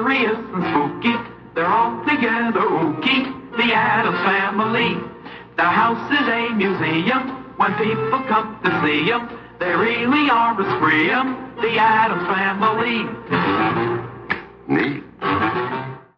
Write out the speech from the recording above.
mysterious and spooky. They're all together ooky, the Addams Family. The house is a museum when people come to see them. They really are a spree 'em, the Addams Family. Neat.